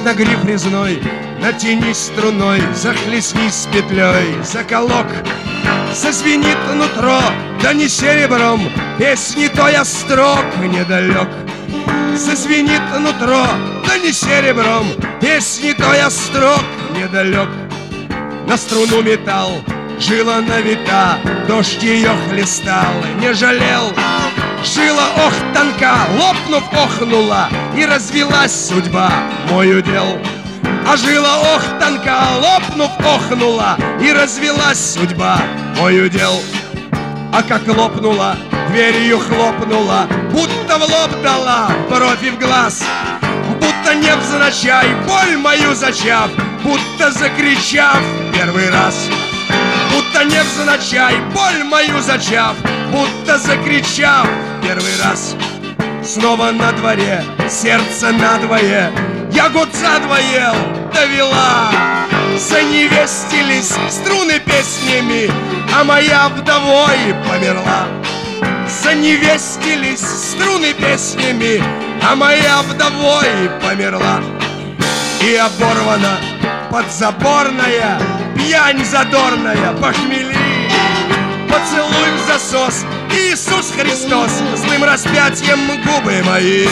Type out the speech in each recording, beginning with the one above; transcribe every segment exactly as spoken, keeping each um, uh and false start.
на гриф резной, натянись струной, захлестнись петлей, заколок. Зазвенит нутро, да не серебром, песни той острог недалек. Зазвенит нутро, да не серебром, песни той острог недалек. На струну металл, жила на века, дождь ее хлестал, не жалел. Жила, ох, тонка, лопнув, охнула, и развелась судьба, мой удел. А жила, ох, тонка, лопнув, охнула, и развелась судьба, мой удел. А как лопнула, дверью хлопнула, будто в лоб дала, бровь и в глаз. Будто невзначай, боль мою зачав, будто закричав первый раз. Будто невзначай, боль мою зачав, будто закричав первый раз. Снова на дворе, сердце надвое, я год задвоел, довела. Заневестились струны песнями, а моя вдовой померла. Заневестились струны песнями, а моя вдовой померла. И оборвана подзаборная, пьянь задорная, похмели. Поцелуй в засос, Иисус Христос, злым распятием губы мои.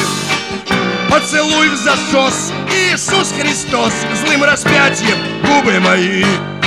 Поцелуй в засос, Иисус Христос, злым распятием губы мои.